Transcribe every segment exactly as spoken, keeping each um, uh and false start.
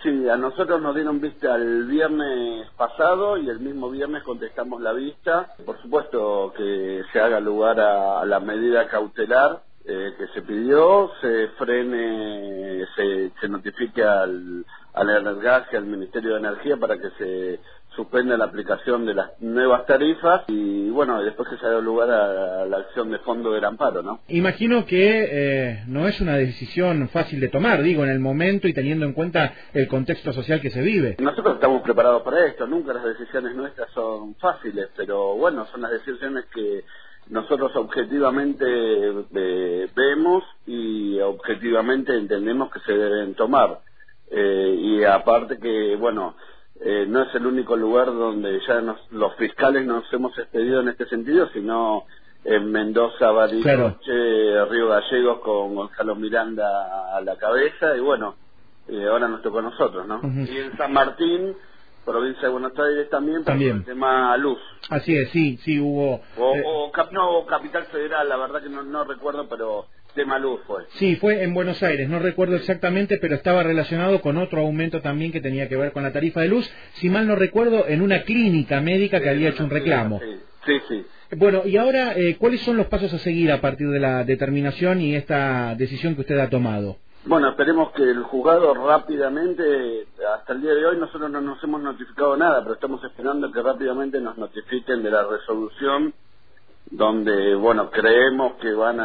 Sí, a nosotros nos dieron vista el viernes pasado y el mismo viernes contestamos la vista. Por supuesto que se haga lugar a, a la medida cautelar eh, que se pidió, se frene, se, se notifique al, al Energas y al Ministerio de Energía para que se suspenda la aplicación de las nuevas tarifas y bueno, después que se haga lugar a, a la acción de fondo del amparo, ¿no? Imagino que eh, no es una decisión fácil de tomar, digo, en el momento y teniendo en cuenta el contexto social que se vive. Nosotros estamos preparados para esto, nunca las decisiones nuestras son fáciles, pero bueno, son las decisiones que nosotros objetivamente eh, vemos y objetivamente entendemos que se deben tomar. Eh, y aparte que, bueno, eh, no es el único lugar donde ya nos, los fiscales nos hemos expedido en este sentido, sino en Mendoza, Bariloche, claro. Río Gallegos con Gonzalo Miranda a la cabeza y bueno, eh, ahora nos tocó a nosotros, ¿no? Uh-huh. Y en San Martín, provincia de Buenos Aires también, también. Por el tema luz. Así es, sí, sí hubo... O, eh... o cap, no, Capital Federal, la verdad que no, no recuerdo, pero tema luz fue. Sí, fue en Buenos Aires, no recuerdo exactamente, pero estaba relacionado con otro aumento también que tenía que ver con la tarifa de luz, si mal no recuerdo, en una clínica médica que sí, había hecho un reclamo. Sí, sí, sí. Bueno, y ahora, eh, ¿cuáles son los pasos a seguir a partir de la determinación y esta decisión que usted ha tomado? Bueno, esperemos que el juzgado rápidamente, hasta el día de hoy nosotros no nos hemos notificado nada, pero estamos esperando que rápidamente nos notifiquen de la resolución donde, bueno, creemos que van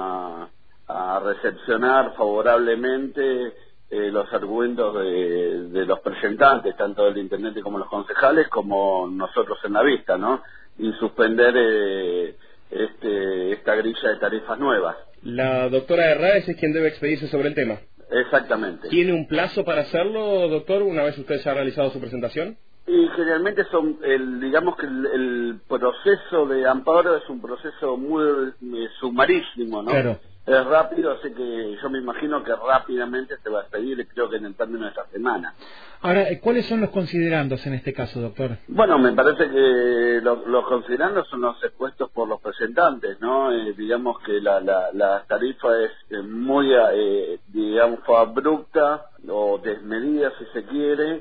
a, a recepcionar favorablemente eh, los argumentos de, de los presentantes, tanto del intendente como los concejales, como nosotros en la vista, ¿no? Y suspender eh, este, esta grilla de tarifas nuevas. La doctora Herráez es quien debe expedirse sobre el tema. Exactamente. ¿Tiene un plazo para hacerlo, doctor, una vez usted ya ha realizado su presentación? Y generalmente son, el, digamos que el, el proceso de amparo es un proceso muy eh, sumarísimo, ¿no? Claro. Es rápido, así que yo me imagino que rápidamente se va a expedir, creo que en el término de esta semana. Ahora, ¿cuáles son los considerandos en este caso, doctor? Bueno, me parece que lo, los considerandos son los expuestos por los presentantes, ¿no? Eh, digamos que la, la, la tarifa es eh, muy, eh, digamos, abrupta o desmedida, si se quiere,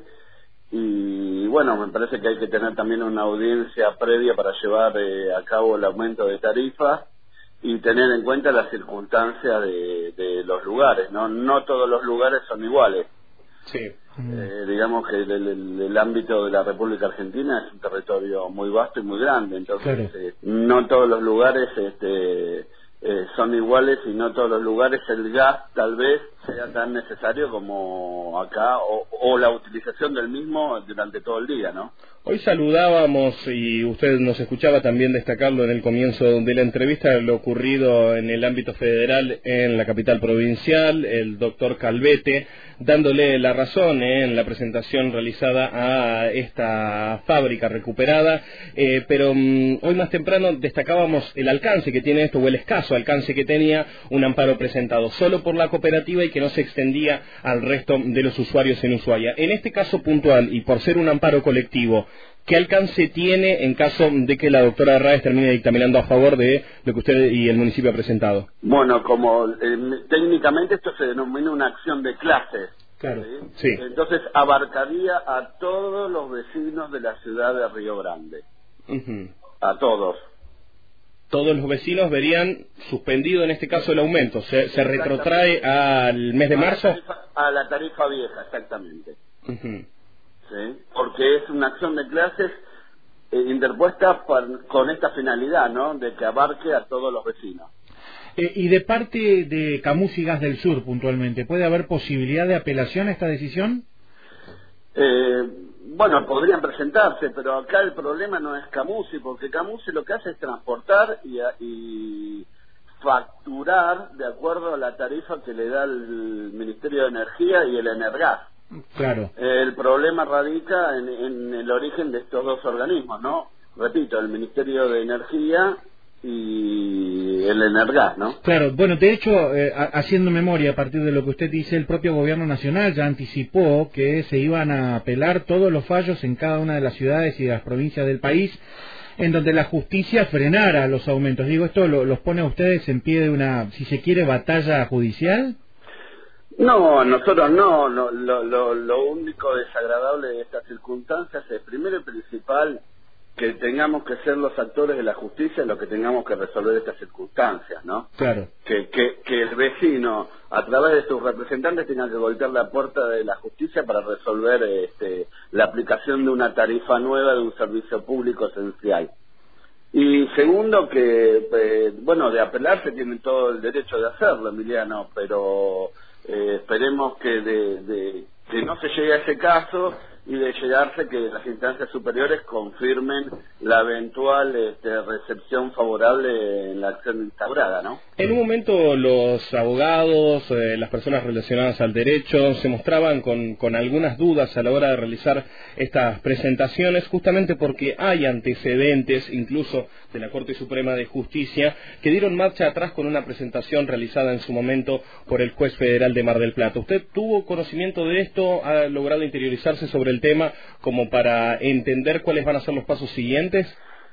y bueno, me parece que hay que tener también una audiencia previa para llevar eh, a cabo el aumento de tarifas y tener en cuenta las circunstancias de, de los lugares, ¿no? No todos los lugares son iguales. Sí. Eh, digamos que el, el, el ámbito de la República Argentina es un territorio muy vasto y muy grande, entonces claro. eh, no todos los lugares este, eh, son iguales y no todos los lugares el gas tal vez sea tan necesario como acá o, o la utilización del mismo durante todo el día, ¿no? Hoy saludábamos, y usted nos escuchaba también destacarlo en el comienzo de la entrevista, lo ocurrido en el ámbito federal en la capital provincial, el doctor Calvete, dándole la razón eh, en la presentación realizada a esta fábrica recuperada, eh, pero um, hoy más temprano destacábamos el alcance que tiene esto, o el escaso alcance que tenía un amparo presentado solo por la cooperativa y que no se extendía al resto de los usuarios en Ushuaia. En este caso puntual, y por ser un amparo colectivo, ¿qué alcance tiene en caso de que la doctora Herráez termine dictaminando a favor de lo que usted y el municipio ha presentado? Bueno, como eh, técnicamente esto se denomina una acción de clases. Claro. ¿sí? Sí. Entonces abarcaría a todos los vecinos de la ciudad de Río Grande. Uh-huh. A todos. Todos los vecinos verían suspendido en este caso el aumento. ¿Se, se retrotrae al mes de a marzo? La tarifa, a la tarifa vieja, exactamente. Uh-huh. ¿Sí? Porque es una acción de clases eh, interpuesta por, con esta finalidad, ¿no? De que abarque a todos los vecinos. Eh, y de parte de Camus y Gas del Sur, puntualmente, ¿puede haber posibilidad de apelación a esta decisión? Eh, bueno, podrían presentarse, pero acá el problema no es Camusi, porque Camusi lo que hace es transportar y, y facturar de acuerdo a la tarifa que le da el Ministerio de Energía y el Energas. Claro. El problema radica en, en el origen de estos dos organismos, ¿no? Repito, el Ministerio de Energía y el Energas, ¿no? Claro, bueno, de hecho, eh, haciendo memoria a partir de lo que usted dice, el propio gobierno nacional ya anticipó que se iban a apelar todos los fallos en cada una de las ciudades y de las provincias del país, en donde la justicia frenara los aumentos. Digo, ¿esto lo, los pone a ustedes en pie de una, si se quiere, batalla judicial? No, nosotros no, no lo, lo, lo único desagradable de estas circunstancias es, primero y principal, que tengamos que ser los actores de la justicia los que tengamos que resolver estas circunstancias, ¿no? Claro. Que, que, que el vecino, a través de sus representantes, tenga que golpear la puerta de la justicia para resolver este, la aplicación de una tarifa nueva de un servicio público esencial. Y segundo, que, eh, bueno, de apelarse tienen todo el derecho de hacerlo, Emiliano, pero eh, esperemos que, de, de, que no se llegue a ese caso y de llegarse que las instancias superiores confirmen la eventual este, recepción favorable en la acción instaurada, ¿no? En un momento los abogados, eh, las personas relacionadas al derecho, se mostraban con, con algunas dudas a la hora de realizar estas presentaciones, justamente porque hay antecedentes, incluso de la Corte Suprema de Justicia, que dieron marcha atrás con una presentación realizada en su momento por el juez federal de Mar del Plata. ¿Usted tuvo conocimiento de esto? ¿Ha logrado interiorizarse sobre el tema como para entender cuáles van a ser los pasos siguientes?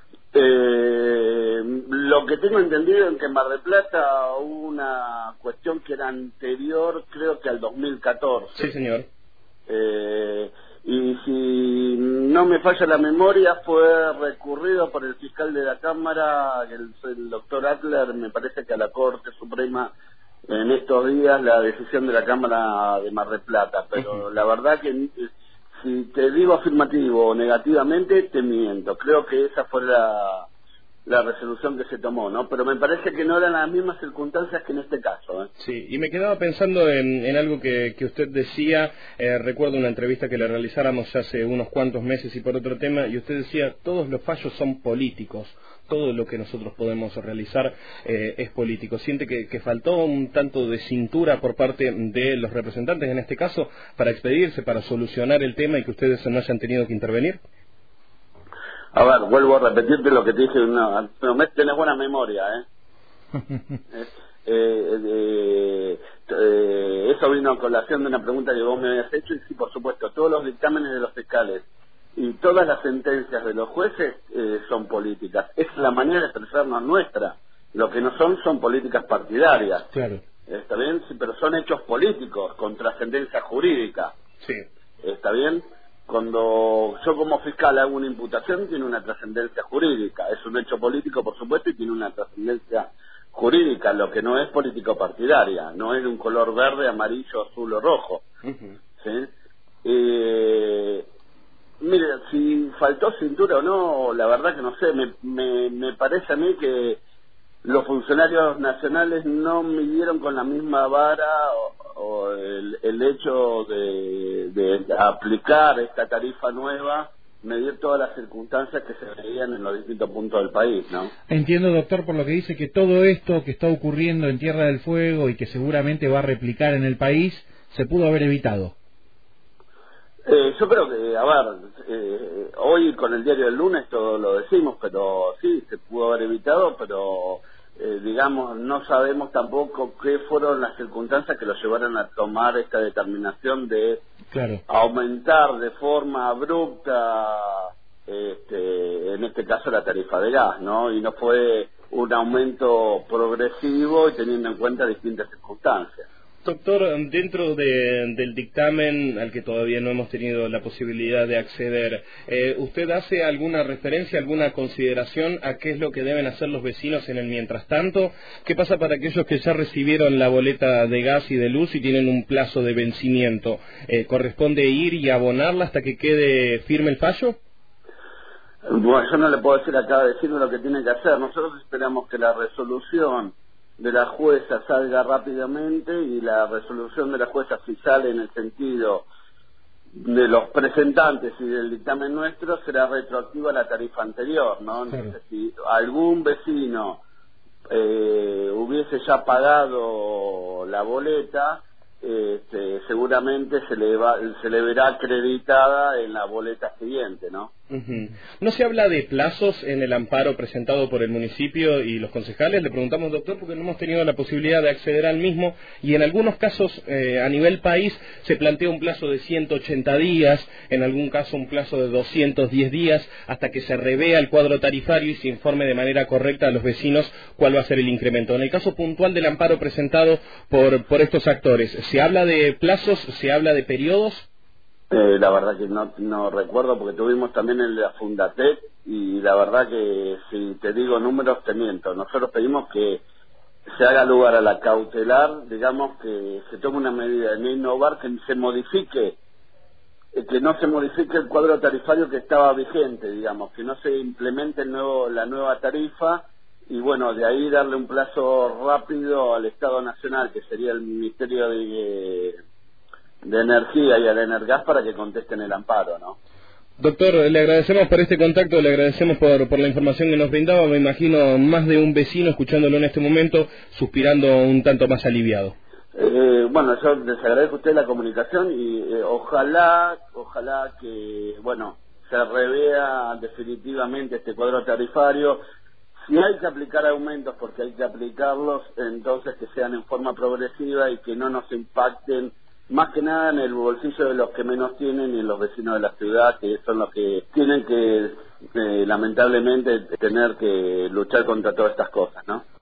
Eh, lo que tengo entendido es que en Mar del Plata hubo una cuestión que era anterior, creo que al dos mil catorce. Sí, señor. Eh, y si no me falla la memoria, fue recurrido por el fiscal de la Cámara, el, el doctor Atler, me parece que a la Corte Suprema en estos días, la decisión de la Cámara de Mar del Plata. Pero uh-huh. la verdad que si te digo afirmativo o negativamente, te miento. Creo que esa fue la, la resolución que se tomó, ¿no? Pero me parece que no eran las mismas circunstancias que en este caso, ¿eh? Sí, y me quedaba pensando en, en algo que, que usted decía, eh, recuerdo una entrevista que le realizáramos hace unos cuantos meses y por otro tema, y usted decía, todos los fallos son políticos, todo lo que nosotros podemos realizar eh, es político. ¿Siente que, que faltó un tanto de cintura por parte de los representantes, en este caso, para expedirse, para solucionar el tema y que ustedes no hayan tenido que intervenir? A ver, vuelvo a repetirte lo que te dije, no, no tenés buena memoria, ¿eh? eh, eh, eh eso vino a colación de una pregunta que vos me habías hecho, y sí, por supuesto, todos los dictámenes de los fiscales y todas las sentencias de los jueces eh, son políticas. Es la manera de expresarnos nuestra. Lo que no son, son políticas partidarias. Claro. ¿Está bien? Sí, pero son hechos políticos, con trascendencia jurídica. Sí. ¿Está bien? Cuando yo como fiscal hago una imputación, tiene una trascendencia jurídica. Es un hecho político, por supuesto, y tiene una trascendencia jurídica. Lo que no es político-partidaria. No es de un color verde, amarillo, azul o rojo. Uh-huh. ¿Sí? Eh... Mire, si faltó cintura o no, la verdad que no sé, me, me, me parece a mí que los funcionarios nacionales no midieron con la misma vara o, o el, el hecho de, de aplicar esta tarifa nueva, medir todas las circunstancias que se veían en los distintos puntos del país, ¿no? Entiendo, doctor, por lo que dice, que todo esto que está ocurriendo en Tierra del Fuego y que seguramente va a replicar en el país, se pudo haber evitado. Eh, yo creo que, a ver, eh, hoy con el diario del lunes todo lo decimos, pero sí, se pudo haber evitado, pero eh, digamos, no sabemos tampoco qué fueron las circunstancias que lo llevaron a tomar esta determinación de claro. aumentar de forma abrupta, este, en este caso, la tarifa de gas, ¿no? Y no fue un aumento progresivo y teniendo en cuenta distintas circunstancias. Doctor, dentro de, del dictamen al que todavía no hemos tenido la posibilidad de acceder, eh, ¿usted hace alguna referencia, alguna consideración a qué es lo que deben hacer los vecinos en el mientras tanto? ¿Qué pasa para aquellos que ya recibieron la boleta de gas y de luz y tienen un plazo de vencimiento? Eh, ¿Corresponde ir y abonarla hasta que quede firme el fallo? Bueno, yo no le puedo decir acá decirme lo que tiene que hacer. Nosotros esperamos que la resolución de la jueza salga rápidamente, y la resolución de la jueza, si sale en el sentido de los presentantes y del dictamen nuestro, será retroactiva a la tarifa anterior, ¿no? Entonces, si algún vecino eh, hubiese ya pagado la boleta, este, seguramente se le va, se le verá acreditada en la boleta siguiente, ¿no? Uh-huh. ¿No se habla de plazos en el amparo presentado por el municipio y los concejales? Le preguntamos, doctor, porque no hemos tenido la posibilidad de acceder al mismo, y en algunos casos eh, a nivel país se plantea un plazo de ciento ochenta días, en algún caso un plazo de doscientos diez días, hasta que se revea el cuadro tarifario y se informe de manera correcta a los vecinos cuál va a ser el incremento. En el caso puntual del amparo presentado por, por estos actores, ¿Se habla de plazos? ¿Se habla de periodos? Eh, la verdad que no, no recuerdo, porque tuvimos también el de la Fundatec, y la verdad que si te digo números te miento. Nosotros pedimos que se haga lugar a la cautelar, digamos, que se tome una medida de no innovar, que se modifique, eh, que no se modifique el cuadro tarifario que estaba vigente, digamos, que no se implemente el nuevo, la nueva tarifa, y bueno, de ahí darle un plazo rápido al Estado Nacional, que sería el Ministerio de, de Energía y al Energas, para que contesten el amparo, ¿no? Doctor, le agradecemos por este contacto, le agradecemos por, por la información que nos brindaba. Me imagino más de un vecino escuchándolo en este momento, suspirando un tanto más aliviado. Eh, bueno, yo les agradezco a usted la comunicación y eh, ojalá, ojalá que, bueno, se revea definitivamente este cuadro tarifario. Si hay que aplicar aumentos, porque hay que aplicarlos, entonces que sean en forma progresiva y que no nos impacten más que nada en el bolsillo de los que menos tienen y en los vecinos de la ciudad, que son los que tienen que, eh, lamentablemente, tener que luchar contra todas estas cosas, ¿no?